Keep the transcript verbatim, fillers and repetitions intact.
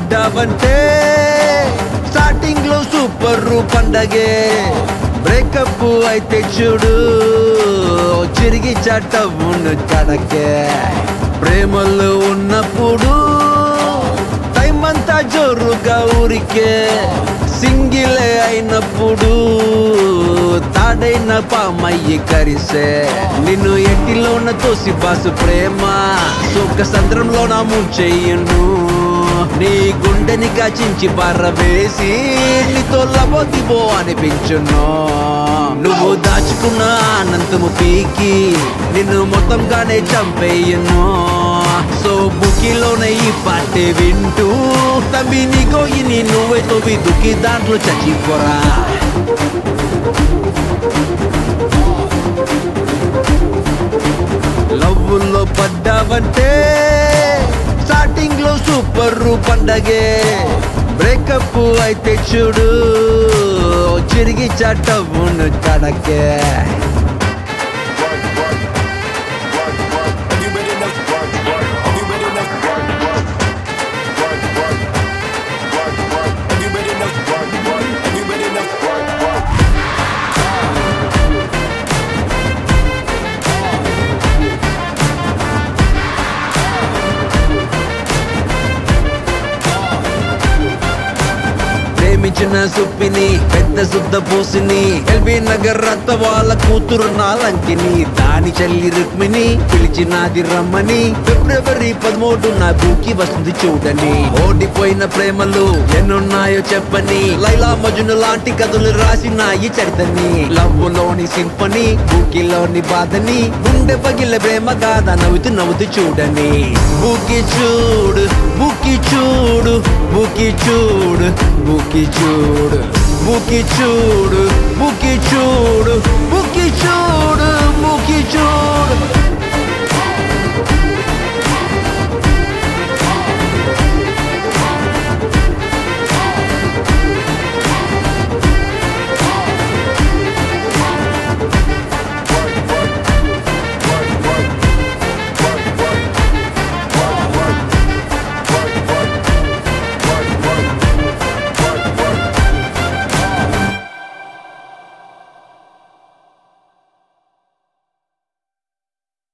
పడ్డావంటే starting లో super పండగే, breakup అయితే చూడు చిరిగి చట్టవును కడకే. ప్రేమలో ఉన్నప్పుడు టైం అంతా జోరుగా ఊరికే, సింగిలే అయినప్పుడు తాడైన పామయ్యి కరిసే. నిన్ను ఎట్టిలోన తోసి బాసు ప్రేమ సుఖ సంద్రంలోన ముంచెయ్యను, నీ గుండెని కాచించి పారవేసి నీతో లబోదిబో అనిపించును. నువ్వు దాచుకున్న అనంతము పీకి నిన్ను మొత్తంగానే చంపేయను. సో బుకిలోనే ఈ పాటే వింటూ తమ్మి నీ గోయిని నువ్వే తోవి దుక్కి దాంట్లో చచ్చిపోరా. లవ్వుల్లో పడ్డావంటే స్టార్టింగ్ లో సూపర్ పండగే, బ్రేకప్ అయితే చూడు చిరిగి చట్టవును కడకే. ప్రేమించిన సుప్పిని పెద్ద శుద్ధ పూసిని, ఎల్బీ నగర్ రత్త వాళ్ళ కూతురు నాలంకిని, దాని చెల్లి రుక్మిణి పిలిచినాది రమ్మని. ఫిబ్రవరి పదమూడు నా బూకి వస్తుంది చూడని. ఓడిపోయిన ప్రేమలు ఎన్నున్నాయో చెప్పని, లైలా మజును లాంటి కథలు రాసినాయి చరితని. లవ్వులోని సింఫనీ బూకిలోని బాధని, గుండె పగిలే ప్రేమ గాథ నవ్వుతూ నవ్వుతూ చూడని. బూకి చూడు బూకి చూడు బూకి చూడు బూకి చూడు బూకి చూడు బూకి చూడు బూకి చూడు బూకి చూడు.